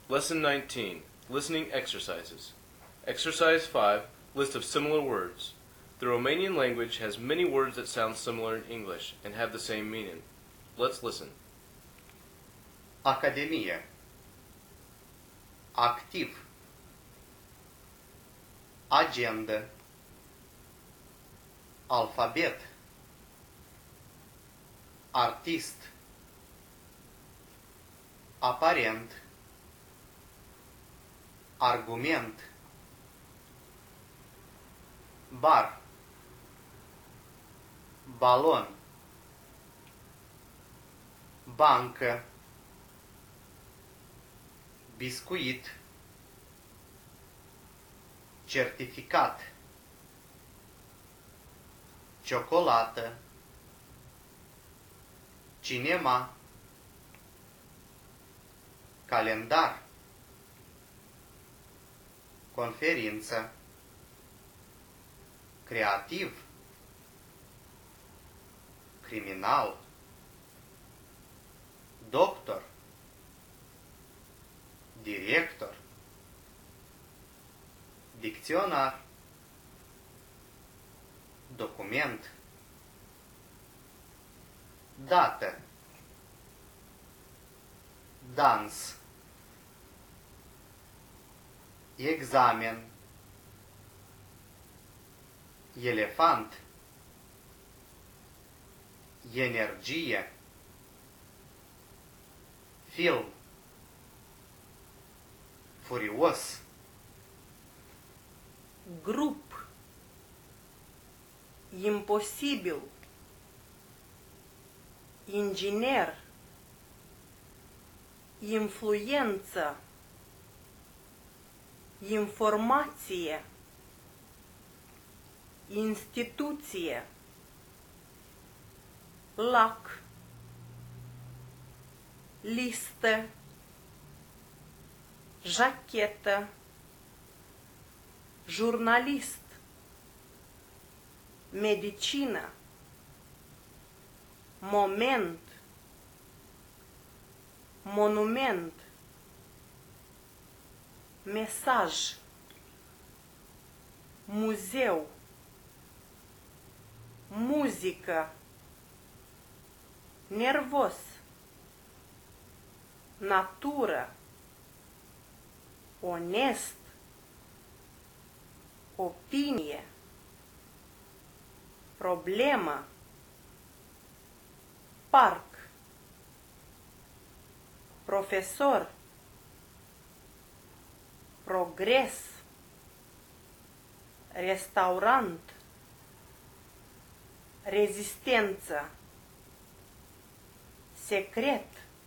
Lesson 19. Listening Exercises. Exercise 5. List of similar words. The Romanian language has many words that sound similar in English and have the same meaning. Let's listen. Academie. Activ. Agenda. Alfabet. Artist. Aparent. Argument. Bar. Balon. Bancă. Biscuit. Certificat. Ciocolată. Cinema. Calendar. Conferință. Creativ. Criminal. Doctor. Director. Dicționar. Document. Dată. Dans. Examen. Elefant. Energie. Film. Furios. Grup. Imposibil. Inginer. Influență. Informație. Instituție. Lac. Listă. Jachetă. Jurnalist. Medicină. Moment. Monument. Mesaj. Muzeu. Muzică. Nervos. Natură. Onest. Opinie. Problemă. Parc. Profesor. Progres. Restaurant. Rezistență. Secret.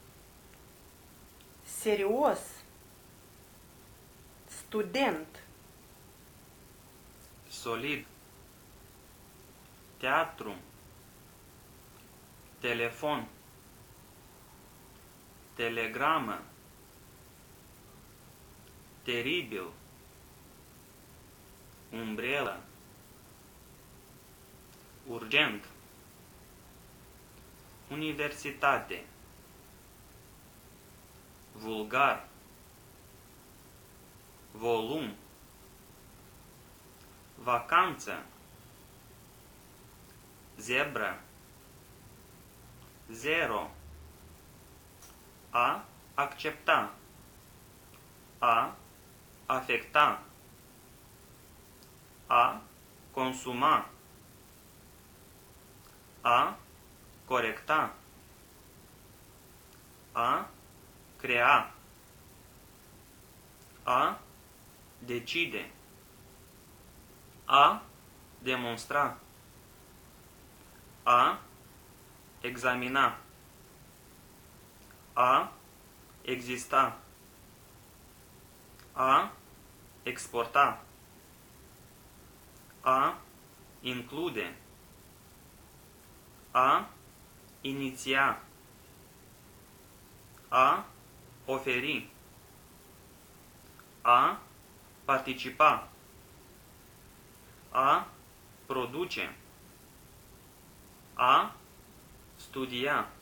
Serios. Student. Solid. Teatru. Telefon. Telegramă. Teribil. Umbrelă. Urgent. Universitate. Vulgar. Volum. Vacanță. Zebră. Zero. A accepta. A afecta. A consuma. A corecta. A crea. A decide. A demonstra. A examina. A exista. A exporta. A include. A iniția. A oferi. A participa. A produce. A studia.